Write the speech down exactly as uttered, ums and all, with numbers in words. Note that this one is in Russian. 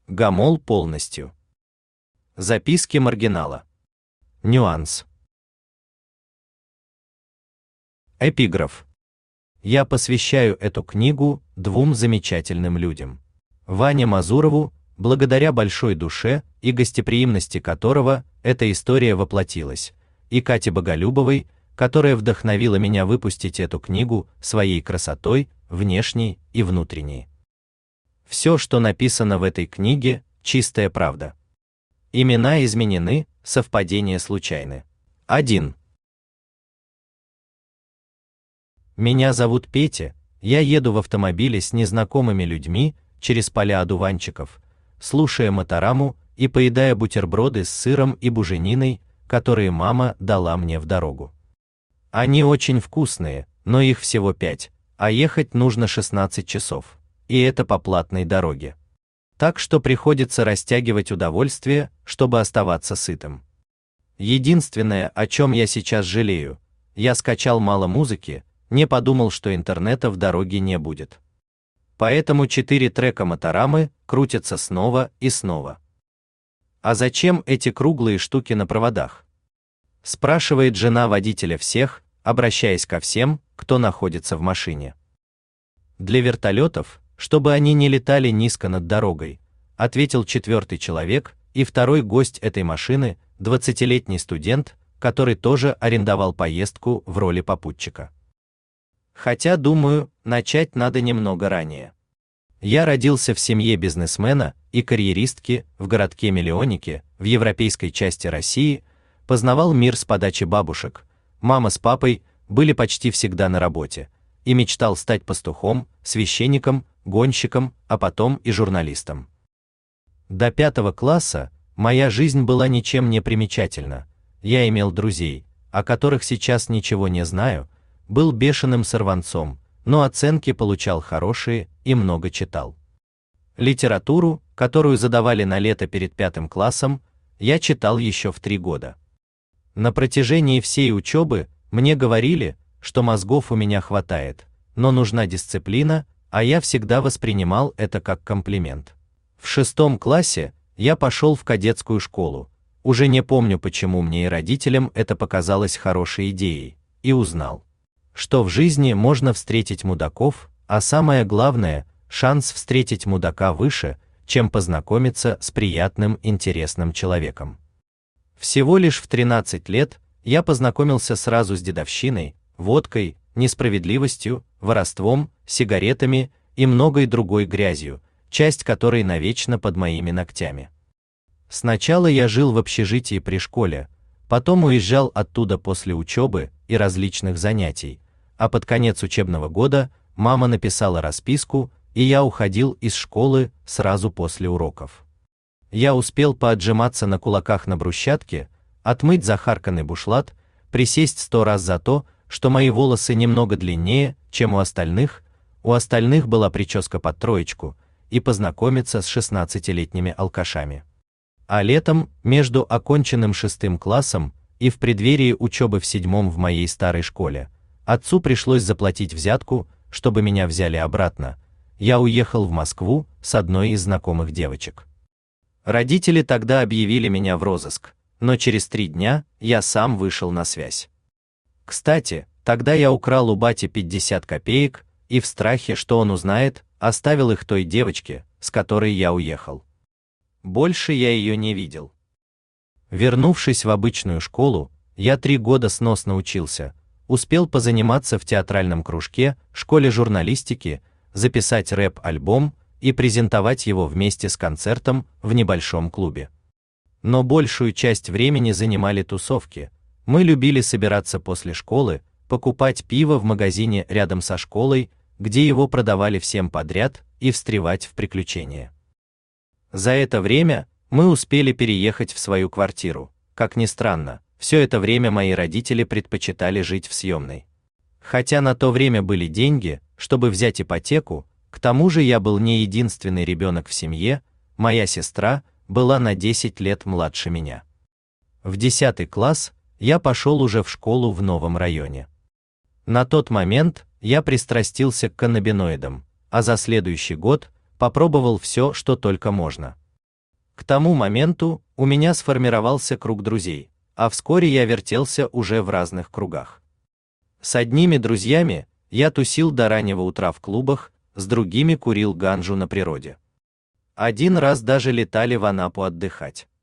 Гомол полностью. Записки маргинала. Нюанс. Эпиграф. Я посвящаю эту книгу двум замечательным людям. Ване Мазурову, благодаря большой душе и гостеприимности которого эта история воплотилась, и Кате Боголюбовой, которая вдохновила меня выпустить эту книгу своей красотой, внешней и внутренней. Все, что написано в этой книге, чистая правда. Имена изменены, совпадения случайны. один. Меня зовут Петя, я еду в автомобиле с незнакомыми людьми через поля одуванчиков, слушая Мотораму и поедая бутерброды с сыром и бужениной, которые мама дала мне в дорогу. Они очень вкусные, но их всего пять, а ехать нужно шестнадцать часов, и это по платной дороге. Так что приходится растягивать удовольствие, чтобы оставаться сытым. Единственное, о чем я сейчас жалею, я скачал мало музыки, не подумал, что интернета в дороге не будет. Поэтому четыре трека Моторамы крутятся снова и снова. А зачем эти круглые штуки на проводах? Спрашивает жена водителя всех, обращаясь ко всем, кто находится в машине. Для вертолетов, чтобы они не летали низко над дорогой, ответил четвертый человек, и второй гость этой машины, двадцатилетний студент, который тоже арендовал поездку в роли попутчика. Хотя, думаю, начать надо немного ранее. Я родился в семье бизнесмена и карьеристки в городке-миллионнике в европейской части России, познавал мир с подачи бабушек. Мама с папой были почти всегда на работе, и мечтал стать пастухом, священником, гонщиком, а потом и журналистом. До пятого класса моя жизнь была ничем не примечательна. Я имел друзей, о которых сейчас ничего не знаю, был бешеным сорванцом, но оценки получал хорошие и много читал. Литературу, которую задавали на лето перед пятым классом, я читал еще в три года. На протяжении всей учебы мне говорили, что мозгов у меня хватает, но нужна дисциплина, а я всегда воспринимал это как комплимент. В шестом классе я пошел в кадетскую школу, уже не помню, почему мне и родителям это показалось хорошей идеей, и узнал, что в жизни можно встретить мудаков, а самое главное, шанс встретить мудака выше, чем познакомиться с приятным, интересным человеком. Всего лишь в тринадцать лет я познакомился сразу с дедовщиной, водкой, несправедливостью, воровством, сигаретами и многой другой грязью, часть которой навечно под моими ногтями. Сначала я жил в общежитии при школе, потом уезжал оттуда после учебы и различных занятий, а под конец учебного года мама написала расписку, и я уходил из школы сразу после уроков. Я успел поотжиматься на кулаках на брусчатке, отмыть захарканный бушлат, присесть сто раз за то, что мои волосы немного длиннее, чем у остальных, у остальных была прическа под троечку, и познакомиться с шестнадцатилетними алкашами. А летом, между оконченным шестым классом и в преддверии учебы в седьмом в моей старой школе, отцу пришлось заплатить взятку, чтобы меня взяли обратно. Я уехал в Москву с одной из знакомых девочек. Родители тогда объявили меня в розыск, но через три дня я сам вышел на связь. Кстати, тогда я украл у бати пятьдесят копеек и в страхе, что он узнает, оставил их той девочке, с которой я уехал. Больше я ее не видел. Вернувшись в обычную школу, я три года сносно учился, успел позаниматься в театральном кружке, школе журналистики, записать рэп-альбом и презентовать его вместе с концертом в небольшом клубе. Но большую часть времени занимали тусовки. Мы любили собираться после школы, покупать пиво в магазине рядом со школой, где его продавали всем подряд, и встревать в приключения. За это время мы успели переехать в свою квартиру. Как ни странно, все это время мои родители предпочитали жить в съемной. Хотя на то время были деньги, чтобы взять ипотеку, к тому же я был не единственный ребенок в семье, моя сестра была на десять лет младше меня. В десятый класс я пошел уже в школу в новом районе. На тот момент я пристрастился к каннабиноидам, а за следующий год попробовал все, что только можно. К тому моменту у меня сформировался круг друзей, а вскоре я вертелся уже в разных кругах. С одними друзьями я тусил до раннего утра в клубах, с другими курил ганджу на природе. Один раз даже летали в Анапу отдыхать.